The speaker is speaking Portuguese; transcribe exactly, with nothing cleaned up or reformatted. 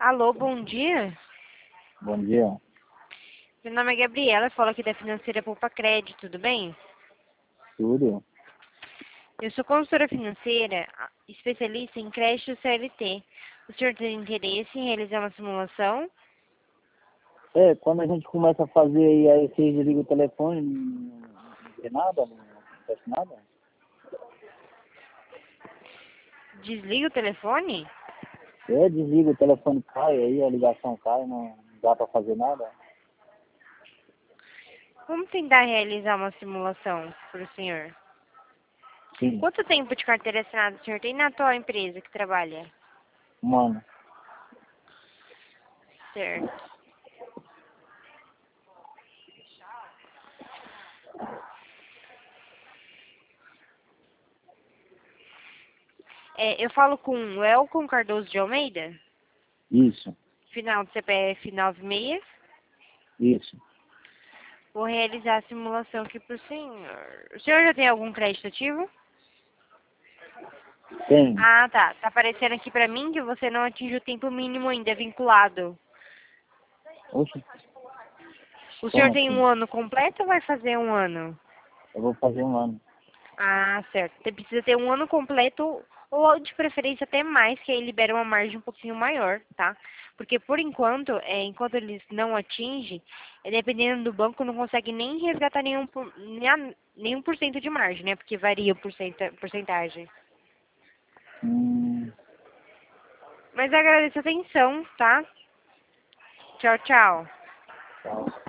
Alô, bom dia. Bom dia. Meu nome é Gabriela, falo aqui da Financeira Poupa Crédito, tudo bem? Tudo? Eu sou consultora financeira, especialista em crédito C L T. O senhor tem interesse em realizar uma simulação? É, quando a gente começa a fazer aí, aí você desliga o telefone, não, não vê nada, não acontece nada? Desliga o telefone? É, desliga o telefone, cai, aí a ligação cai, não dá pra fazer nada? Vamos tentar realizar uma simulação para o senhor. Sim, Quanto tempo de carteira assinada o senhor tem na atual empresa que trabalha? mano. Certo. É, eu falo com o Elton Cardoso de Almeida, Isso, final do C P F nove seis. isso. Vou realizar a simulação aqui para o senhor. O senhor já tem algum crédito ativo? Tem. Ah, tá. Tá aparecendo aqui pra mim que você não atinge o tempo mínimo ainda vinculado. Oxe, O senhor como tem um assim? ano completo ou vai fazer um ano? Eu vou fazer um ano. Ah, certo. Você precisa ter um ano completo ou de preferência até mais, que aí libera uma margem um pouquinho maior, tá? Porque por enquanto, é, enquanto eles não atingem, é, dependendo do banco, não consegue nem resgatar nenhum, por- nem a- nenhum por cento de margem, né? Porque varia por porcenta- porcentagem. Hum, Mas agradeço a atenção, tá? Tchau, tchau. tá.